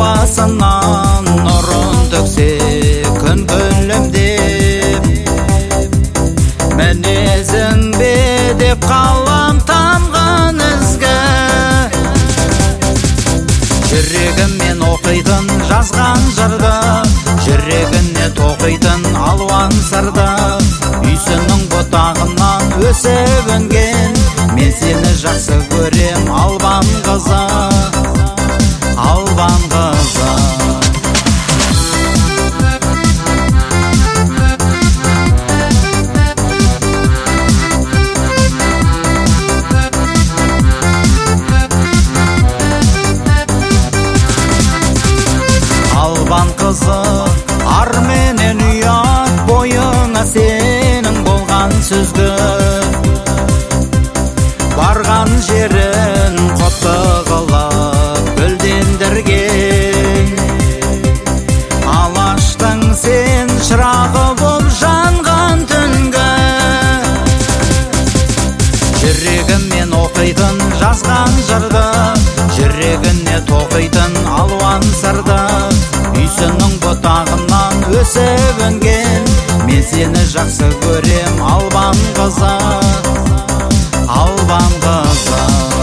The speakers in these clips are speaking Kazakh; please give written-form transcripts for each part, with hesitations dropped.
басынан нұрын төксе күн күлімдеп, мінезің бе деп қалам тамған ізгі. Жүрегіммен оқитын жазған жырды, жүрегіне тоқитын алуан сырды. Үйсінің бұтағынан өсіп өнген, мен сені жақсы көрем албан қызы, албан қызы. Албан қызы, ар менен ұят бойыңа сенің болған сөзгі. Барған жерін құтты қылып гүлдендірген, алаштың сен шырағы боп жанған түнгі. Жүрегіммен оқитын жазған жырды, жүрегіне тоқитын алуан сырды. Үйсінің бұтағынан өсіп өнген, мен сені жақсы көрем албан қызы, албан қызы.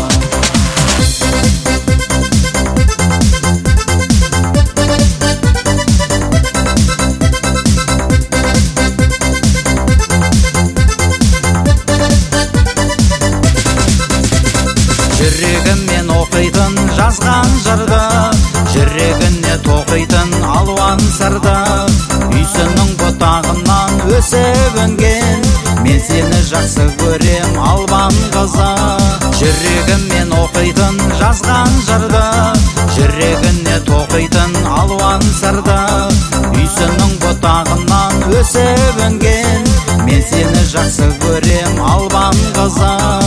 Жүрегіммен оқитын жазған жырды, жүрегіне тоқитын алуан сырды. Үйсінің бұтағынан өсіп өнген, мен сені жақсы көрем албан қызы. Жүрегіммен оқитын жазған жырды, жүрегіне тоқитын алуан сырды. Үйсінің бұтағынан өсіп өнген, мен сені жақсы көрем албан қызы.